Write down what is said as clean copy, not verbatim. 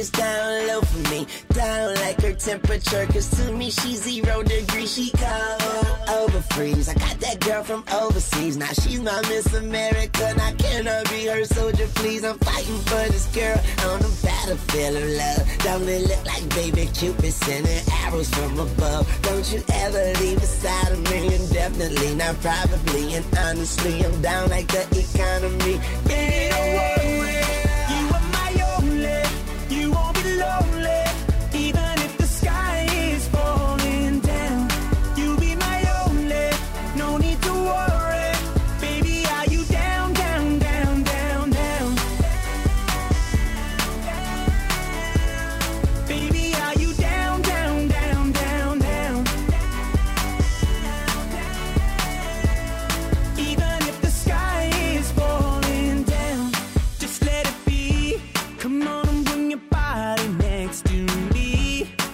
gets down low for me. Down like her temperature, cause to me she's 0 degrees. She cold, over freeze. I got that girl from overseas. Now she's my Miss America. Now can I be her soldier, please? I'm fighting for this girl on the battlefield of love. Don't it look like baby Cupid sending arrows from above? Don't you ever leave beside of me, and definitely not probably. And honestly, I'm down like the economy. Yeah.